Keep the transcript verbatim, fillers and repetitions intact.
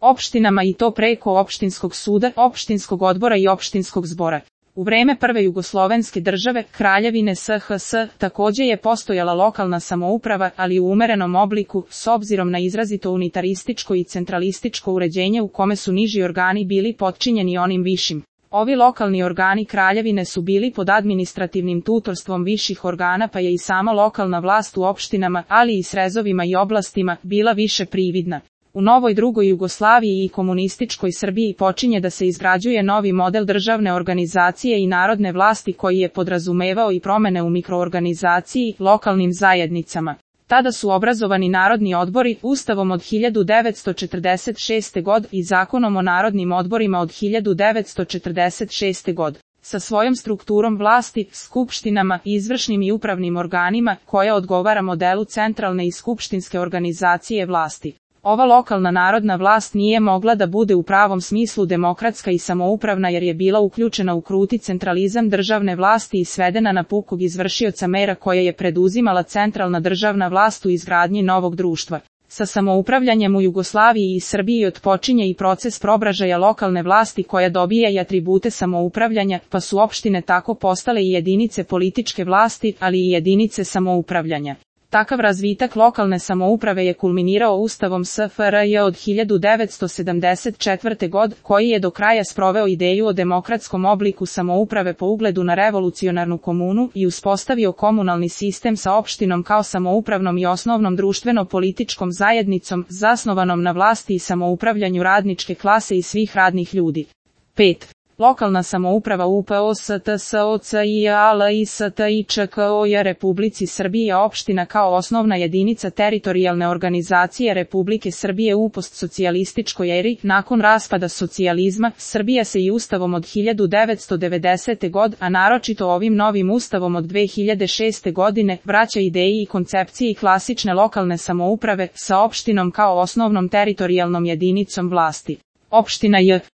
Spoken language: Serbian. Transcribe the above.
opštinama i to preko opštinskog suda, opštinskog odbora i opštinskog zbora. U vreme prve jugoslovenske države, Kraljevine S H S, takođe je postojala lokalna samouprava, ali u umerenom obliku, s obzirom na izrazito unitarističko i centralističko uređenje u kome su niži organi bili potčinjeni onim višim. Ovi lokalni organi Kraljevine su bili pod administrativnim tutorstvom viših organa, pa je i sama lokalna vlast u opštinama, ali i srezovima i oblastima, bila više prividna. U novoj drugoj Jugoslaviji i komunističkoj Srbiji počinje da se izgrađuje novi model državne organizacije i narodne vlasti koji je podrazumevao i promene u mikroorganizaciji, lokalnim zajednicama. Tada su obrazovani narodni odbori Ustavom od hiljadu devetsto četrdeset šeste. godine i Zakonom o narodnim odborima od hiljadu devetsto četrdeset šeste. godine. Sa svojom strukturom vlasti, skupštinama, izvršnim i upravnim organima, koja odgovara modelu centralne i skupštinske organizacije vlasti. Ova lokalna narodna vlast nije mogla da bude u pravom smislu demokratska i samoupravna jer je bila uključena u kruti centralizam državne vlasti i svedena na pukog izvršioca mera koje je preduzimala centralna državna vlast u izgradnji novog društva. Sa samoupravljanjem u Jugoslaviji i Srbiji otpočinje i proces probražaja lokalne vlasti koja dobija i atribute samoupravljanja, pa su opštine tako postale i jedinice političke vlasti, ali i jedinice samoupravljanja. Takav razvitak lokalne samouprave je kulminirao Ustavom S F R J od hiljadu devetsto sedamdeset četvrte. godine, koji je do kraja sproveo ideju o demokratskom obliku samouprave po ugledu na revolucionarnu komunu i uspostavio komunalni sistem sa opštinom kao samoupravnom i osnovnom društveno-političkom zajednicom, zasnovanom na vlasti i samoupravljanju radničke klase i svih radnih ljudi. pet. Lokalna samouprava U P O S T S O C I A L I S T I Č K O J Republici Srbije opština kao osnovna jedinica teritorijalne organizacije Republike Srbije u postsocijalističkoj eri. Nakon raspada socijalizma, Srbija se i Ustavom od hiljadu devetsto devedesete. godine, a naročito ovim novim Ustavom od dve hiljade šeste. godine, vraća ideji i koncepciji klasične lokalne samouprave sa opštinom kao osnovnom teritorijalnom jedinicom vlasti. Opština J